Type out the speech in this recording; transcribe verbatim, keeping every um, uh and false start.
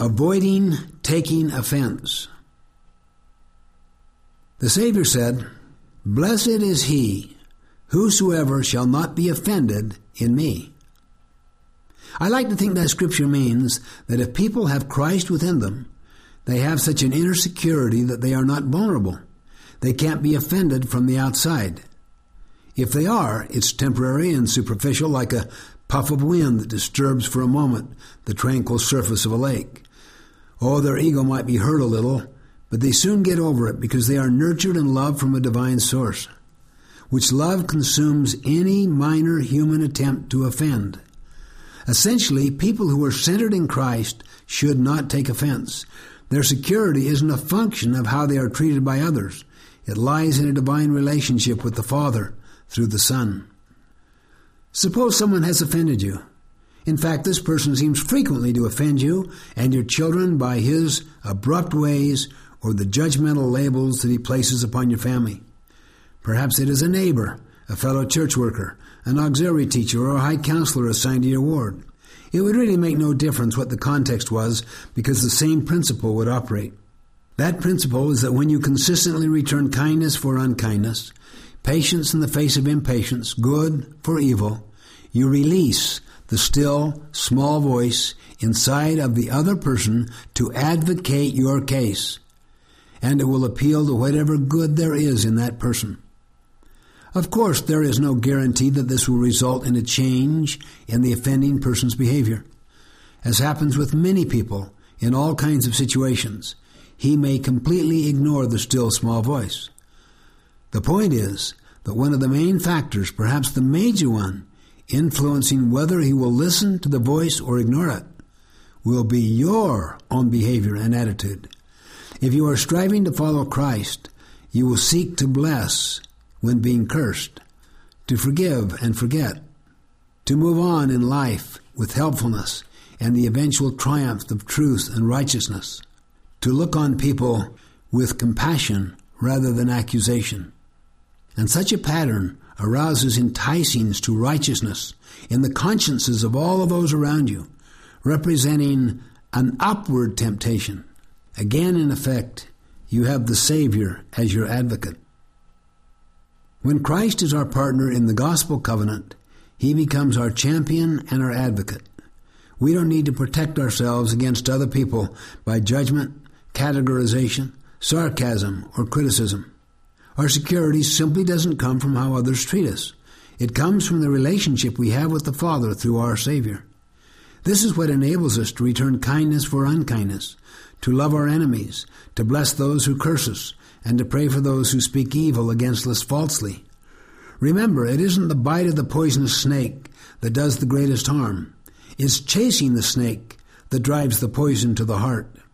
avoiding taking offense. The Savior said, "Blessed is he, whosoever shall not be offended in me." I like to think that scripture means that if people have Christ within them, they have such an inner security that they are not vulnerable. They can't be offended from the outside. If they are, it's temporary and superficial, like a puff of wind that disturbs for a moment the tranquil surface of a lake. Oh, their ego might be hurt a little, but they soon get over it because they are nurtured and loved from a divine source, which love consumes any minor human attempt to offend. Essentially, people who are centered in Christ should not take offense. Their security isn't a function of how they are treated by others. It lies in a divine relationship with the Father through the Son. Suppose someone has offended you. In fact, this person seems frequently to offend you and your children by his abrupt ways or the judgmental labels that he places upon your family. Perhaps it is a neighbor, a fellow church worker, an auxiliary teacher, or a high counselor assigned to your ward. It would really make no difference what the context was because the same principle would operate. That principle is that when you consistently return kindness for unkindness, patience in the face of impatience, good for evil, you release the still, small voice inside of the other person to advocate your case, and it will appeal to whatever good there is in that person. Of course, there is no guarantee that this will result in a change in the offending person's behavior. As happens with many people in all kinds of situations, he may completely ignore the still small voice. The point is that one of the main factors, perhaps the major one, influencing whether he will listen to the voice or ignore it, will be your own behavior and attitude. If you are striving to follow Christ, you will seek to bless when being cursed, to forgive and forget, to move on in life with helpfulness and the eventual triumph of truth and righteousness, to look on people with compassion rather than accusation. And such a pattern arouses enticings to righteousness in the consciences of all of those around you, representing an upward temptation. Again, in effect, you have the Savior as your advocate. When Christ is our partner in the gospel covenant, he becomes our champion and our advocate. We don't need to protect ourselves against other people by judgment, categorization, sarcasm, or criticism. Our security simply doesn't come from how others treat us. It comes from the relationship we have with the Father through our Savior. This is what enables us to return kindness for unkindness, to love our enemies, to bless those who curse us, and to pray for those who speak evil against us falsely. Remember, it isn't the bite of the poisonous snake that does the greatest harm. It's chasing the snake that drives the poison to the heart.